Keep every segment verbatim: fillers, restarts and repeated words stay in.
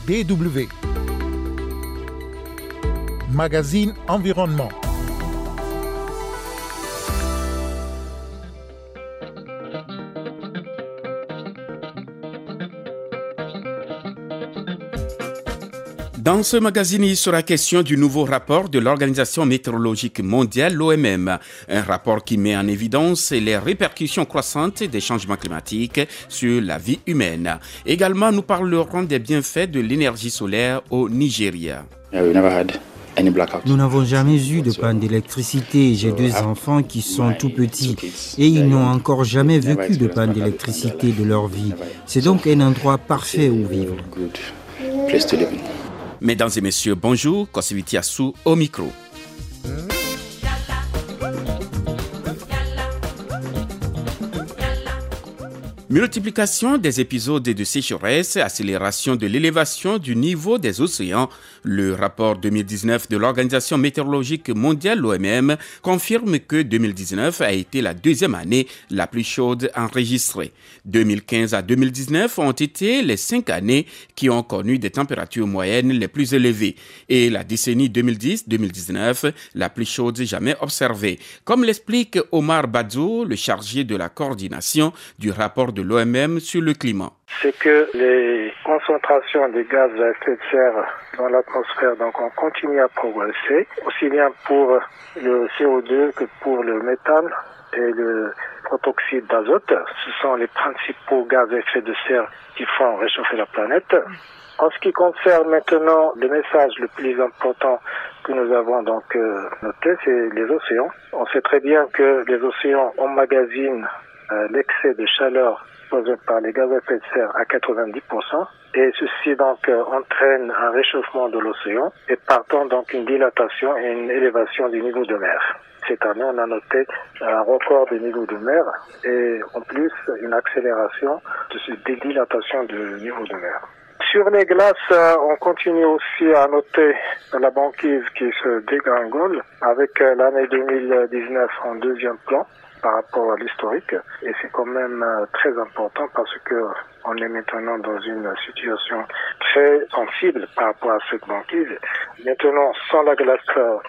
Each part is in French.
D W. Magazine Environnement. Dans ce magazine, il sera question du nouveau rapport de l'Organisation météorologique mondiale, l'O M M. Un rapport qui met en évidence les répercussions croissantes des changements climatiques sur la vie humaine. Également, nous parlerons des bienfaits de l'énergie solaire au Nigeria. Nous n'avons jamais eu de panne d'électricité. J'ai deux enfants qui sont tout petits et ils n'ont encore jamais vécu de panne d'électricité de leur vie. C'est donc un endroit parfait où vivre. Mesdames et messieurs, bonjour, Kosiviti Assou au micro. Multiplication des épisodes de sécheresse, accélération de l'élévation du niveau des océans. Le rapport deux mille dix-neuf de l'Organisation météorologique mondiale, l'O M M, confirme que deux mille dix-neuf a été la deuxième année la plus chaude enregistrée. deux mille quinze à deux mille dix-neuf ont été les cinq années qui ont connu des températures moyennes les plus élevées. Et la décennie deux mille dix à deux mille dix-neuf, la plus chaude jamais observée. Comme l'explique Omar Badzou, le chargé de la coordination du rapport de l'O M M sur le climat. C'est que les concentrations de gaz à effet de serre dans l'atmosphère donc ont continué à progresser, aussi bien pour le C O deux que pour le méthane et le protoxyde d'azote. Ce sont les principaux gaz à effet de serre qui font réchauffer la planète. En ce qui concerne maintenant le message le plus important que nous avons donc euh, noté, c'est les océans. On sait très bien que les océans emmagasinent euh, l'excès de chaleur causé par les gaz à effet de serre à quatre-vingt-dix pour cent et ceci donc euh, entraîne un réchauffement de l'océan et partant donc une dilatation et une élévation du niveau de mer. Cette année, on a noté un record du niveau de mer et en plus une accélération de cette dilatation du niveau de mer. Sur les glaces, on continue aussi à noter la banquise qui se dégringole avec l'année deux mille dix-neuf en deuxième plan par rapport à l'historique. Et c'est quand même très important parce que on est maintenant dans une situation très sensible par rapport à cette banquise. Maintenant, sans la glace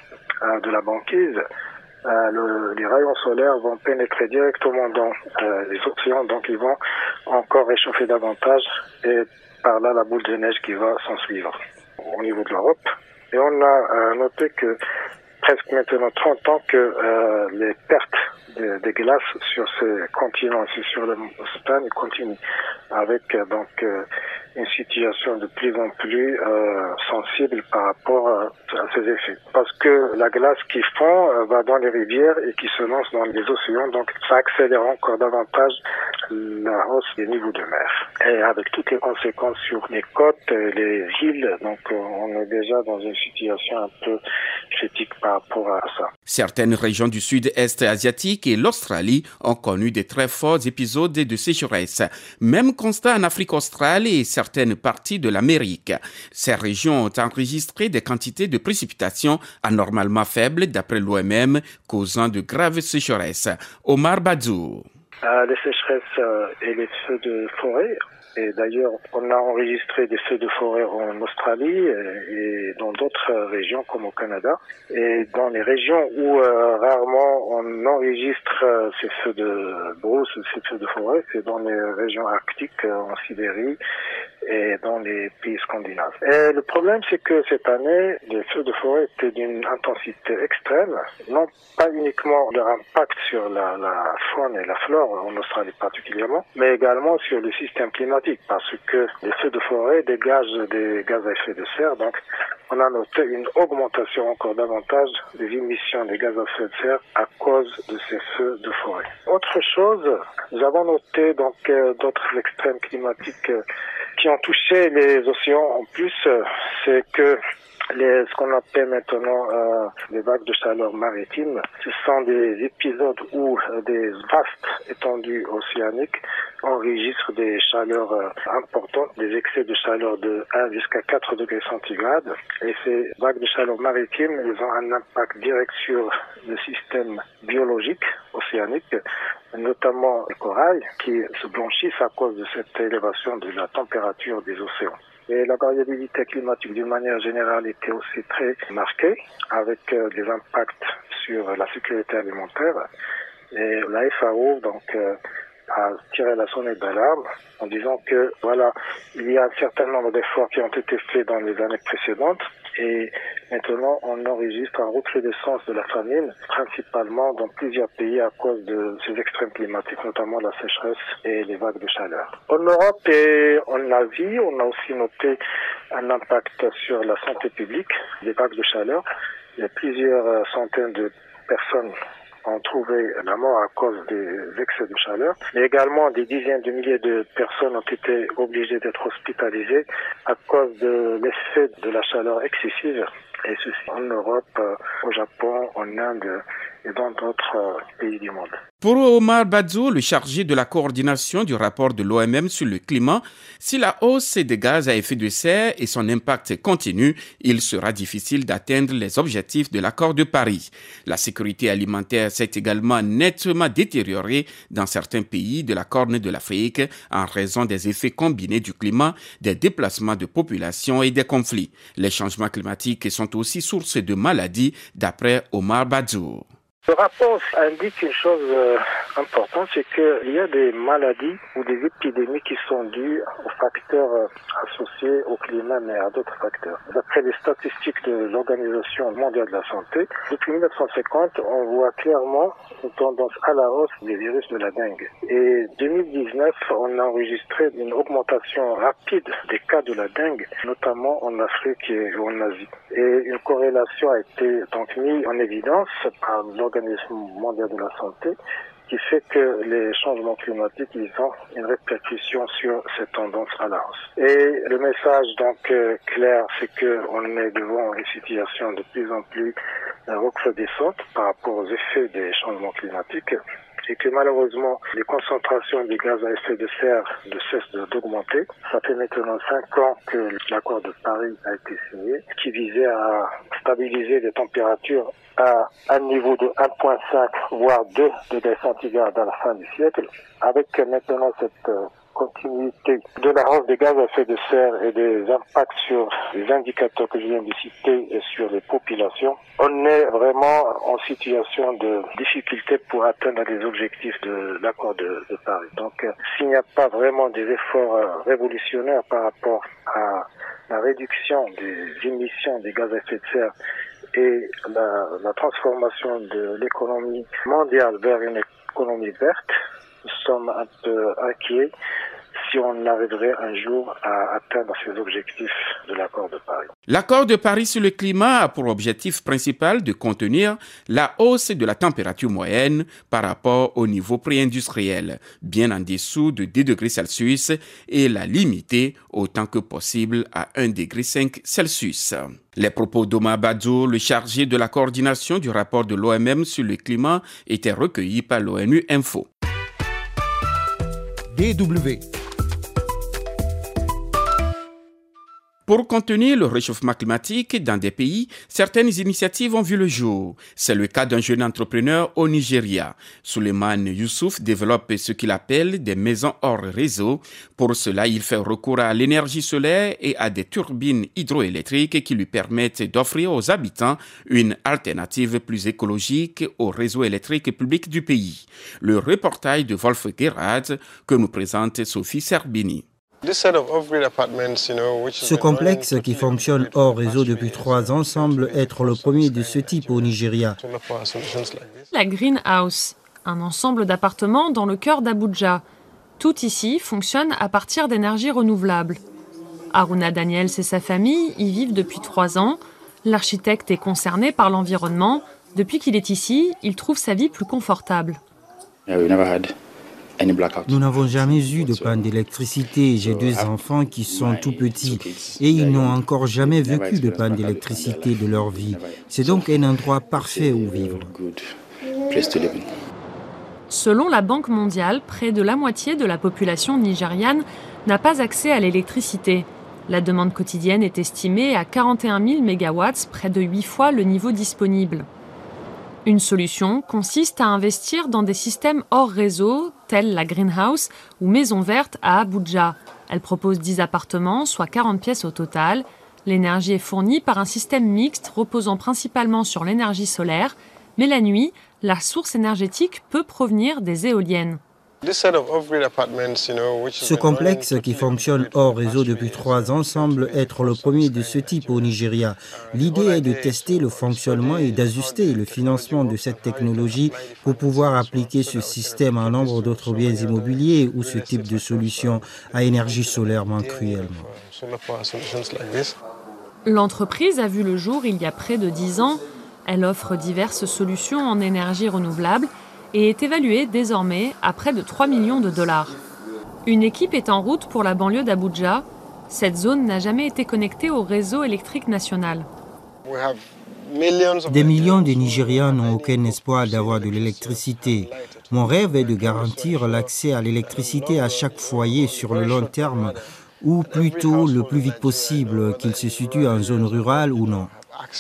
de la banquise, Euh, le, les rayons solaires vont pénétrer directement dans euh, les océans, donc ils vont encore réchauffer davantage et par là la boule de neige qui va s'en suivre au niveau de l'Europe. Et on a euh, noté que presque maintenant trente ans que euh, les pertes des, des glaces sur ces continents, c'est sur le montagne, continuent avec euh, donc euh, une situation de plus en plus euh, sensible par rapport à, à ces effets. Parce que la glace qui fond euh, va dans les rivières et qui se lance dans les océans, donc ça accélère encore davantage la hausse des niveaux de mer. Et avec toutes les conséquences sur les côtes et les îles, donc euh, on est déjà dans une situation un peu critique par rapport à ça. Certaines régions du sud-est asiatique et l'Australie ont connu de très forts épisodes de sécheresse. Même constat en Afrique australe et certaines parties de l'Amérique. Ces régions ont enregistré des quantités de précipitations anormalement faibles d'après l'O M M, causant de graves sécheresses. Omar Badzou. Euh, les sécheresses euh, et les feux de forêt. Et d'ailleurs, on a enregistré des feux de forêt en Australie et dans d'autres régions comme au Canada. Et dans les régions où euh, rarement on enregistre euh, ces feux de brousse, ces feux de forêt, c'est dans les régions arctiques, euh, en Sibérie et dans les pays scandinaves. Et le problème, c'est que cette année, les feux de forêt étaient d'une intensité extrême, non pas uniquement leur impact sur la, la faune et la flore, en Australie particulièrement, mais également sur le système climatique, parce que les feux de forêt dégagent des gaz à effet de serre, donc on a noté une augmentation encore davantage des émissions des gaz à effet de serre à cause de ces feux de forêt. Autre chose, nous avons noté donc euh, d'autres extrêmes climatiques euh, qui ont touché les océans en plus, euh, c'est que les, ce qu'on appelle maintenant euh, les vagues de chaleur maritime, ce sont des épisodes où euh, des vastes étendues océaniques enregistrent des chaleurs euh, importantes, des excès de chaleur de un jusqu'à quatre degrés centigrades. Et ces vagues de chaleur maritime, elles ont un impact direct sur le système biologique, aussi océaniques, notamment les corails, qui se blanchissent à cause de cette élévation de la température des océans. Et la variabilité climatique d'une manière générale était aussi très marquée, avec euh, des impacts sur la sécurité alimentaire. Et la F A O donc euh, a tiré la sonnette d'alarme en disant que voilà, il y a un certain nombre d'efforts qui ont été faits dans les années précédentes et maintenant on enregistre un recrudescence de la famine, principalement dans plusieurs pays à cause de ces extrêmes climatiques, notamment la sécheresse et les vagues de chaleur. En Europe et en Asie, on a aussi noté un impact sur la santé publique, des vagues de chaleur. Il y a plusieurs centaines de personnes ont trouvé la mort à cause des excès de chaleur, mais également des dizaines de milliers de personnes ont été obligées d'être hospitalisées à cause de l'effet de la chaleur excessive, et ceci en Europe, au Japon, en Inde et dans d'autres pays du monde. Pour Omar Badzo, le chargé de la coordination du rapport de l'O M M sur le climat, si la hausse des gaz à effet de serre et son impact continue, il sera difficile d'atteindre les objectifs de l'accord de Paris. La sécurité alimentaire s'est également nettement détériorée dans certains pays de la Corne de l'Afrique en raison des effets combinés du climat, des déplacements de population et des conflits. Les changements climatiques sont aussi source de maladies, d'après Omar Badzo. Le rapport indique une chose euh, importante, c'est qu'il y a des maladies ou des épidémies qui sont dues aux facteurs euh, associés au climat, mais à d'autres facteurs. D'après les statistiques de l'Organisation mondiale de la santé, depuis mille neuf cent cinquante, on voit clairement une tendance à la hausse des virus de la dengue. Et deux mille dix-neuf, on a enregistré une augmentation rapide des cas de la dengue, notamment en Afrique et en Asie. Et une corrélation a été donc mise en évidence par l'Organisation mondiale de la santé, qui fait que les changements climatiques, ils ont une répercussion sur cette tendance à la hausse. Et le message donc euh, clair, c'est que on est devant une situation de plus en plus euh, recrudescente par rapport aux effets des changements climatiques, et que malheureusement, les concentrations des gaz à effet de serre ne cessent d'augmenter. Ça fait maintenant cinq ans que l'accord de Paris a été signé, qui visait à stabiliser les températures à un niveau de un virgule cinq voire deux degrés centigrades à la fin du siècle, avec maintenant cette continuité de la hausse des gaz à effet de serre et des impacts sur les indicateurs que je viens de citer et sur les populations. On est vraiment en situation de difficulté pour atteindre les objectifs de l'accord de, de Paris. Donc, s'il n'y a pas vraiment des efforts révolutionnaires par rapport à la réduction des émissions des gaz à effet de serre et la, la transformation de l'économie mondiale vers une économie verte, nous sommes un peu inquiets si on arriverait un jour à atteindre ces objectifs de l'accord de Paris. L'accord de Paris sur le climat a pour objectif principal de contenir la hausse de la température moyenne par rapport au niveau pré-industriel, bien en dessous de deux degrés Celsius, et la limiter autant que possible à un degré cinq Celsius. Les propos d'Omar Badzo, le chargé de la coordination du rapport de l'O M M sur le climat, étaient recueillis par l'ONU Info. D W. Pour contenir le réchauffement climatique dans des pays, certaines initiatives ont vu le jour. C'est le cas d'un jeune entrepreneur au Nigeria. Souleymane Youssouf développe ce qu'il appelle des maisons hors réseau. Pour cela, il fait recours à l'énergie solaire et à des turbines hydroélectriques qui lui permettent d'offrir aux habitants une alternative plus écologique au réseau électrique public du pays. Le reportage de Wolf Gerhard que nous présente Sophie Serbini. Ce complexe qui fonctionne hors réseau depuis trois ans semble être le premier de ce type au Nigeria. La Greenhouse, un ensemble d'appartements dans le cœur d'Abuja. Tout ici fonctionne à partir d'énergie renouvelable. Haruna Daniels et sa famille y vivent depuis trois ans. L'architecte est concerné par l'environnement. Depuis qu'il est ici, il trouve sa vie plus confortable. Nous n'avons jamais eu de panne d'électricité. J'ai deux enfants qui sont tout petits et ils n'ont encore jamais vécu de panne d'électricité de leur vie. C'est donc un endroit parfait où vivre. Selon la Banque mondiale, près de la moitié de la population nigériane n'a pas accès à l'électricité. La demande quotidienne est estimée à quarante et un mille mégawatts, près de huit fois le niveau disponible. Une solution consiste à investir dans des systèmes hors réseau, tels la Greenhouse ou Maison Verte à Abuja. Elle propose dix appartements, soit quarante pièces au total. L'énergie est fournie par un système mixte reposant principalement sur l'énergie solaire, mais la nuit, la source énergétique peut provenir des éoliennes. Ce complexe qui fonctionne hors réseau depuis trois ans semble être le premier de ce type au Nigeria. L'idée est de tester le fonctionnement et d'ajuster le financement de cette technologie pour pouvoir appliquer ce système à un nombre d'autres biens immobiliers où ce type de solution à énergie solaire manque cruellement. L'entreprise a vu le jour il y a près de dix ans. Elle offre diverses solutions en énergie renouvelable et est évaluée désormais à près de trois millions de dollars. Une équipe est en route pour la banlieue d'Abuja. Cette zone n'a jamais été connectée au réseau électrique national. Des millions de Nigériens n'ont aucun espoir d'avoir de l'électricité. Mon rêve est de garantir l'accès à l'électricité à chaque foyer sur le long terme, ou plutôt le plus vite possible, qu'il se situe en zone rurale ou non.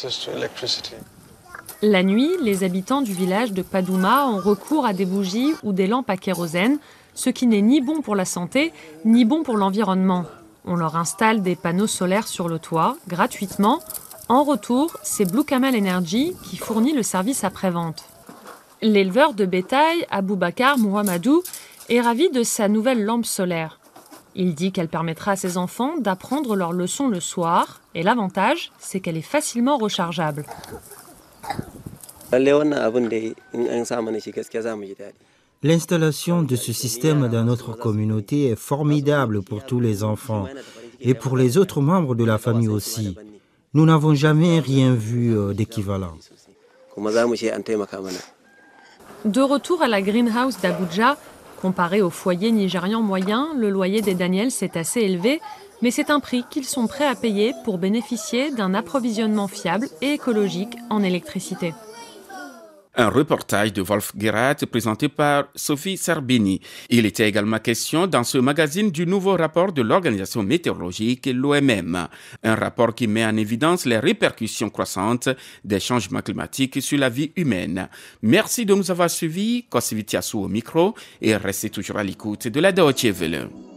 La nuit, les habitants du village de Paduma ont recours à des bougies ou des lampes à kérosène, ce qui n'est ni bon pour la santé, ni bon pour l'environnement. On leur installe des panneaux solaires sur le toit, gratuitement. En retour, c'est Blue Camel Energy qui fournit le service après-vente. L'éleveur de bétail, Aboubakar Mouhamadou, est ravi de sa nouvelle lampe solaire. Il dit qu'elle permettra à ses enfants d'apprendre leurs leçons le soir, et l'avantage, c'est qu'elle est facilement rechargeable. L'installation de ce système dans notre communauté est formidable pour tous les enfants et pour les autres membres de la famille aussi. Nous n'avons jamais rien vu d'équivalent. De retour à la Greenhouse d'Abuja, comparé au foyer nigérian moyen, le loyer des Daniels est assez élevé, mais c'est un prix qu'ils sont prêts à payer pour bénéficier d'un approvisionnement fiable et écologique en électricité. Un reportage de Wolf Gerhardt présenté par Sophie Sarbini. Il était également question dans ce magazine du nouveau rapport de l'Organisation météorologique, l'O M M. Un rapport qui met en évidence les répercussions croissantes des changements climatiques sur la vie humaine. Merci de nous avoir suivis. Kosivitiasu au micro et restez toujours à l'écoute de la Deutsche Welle.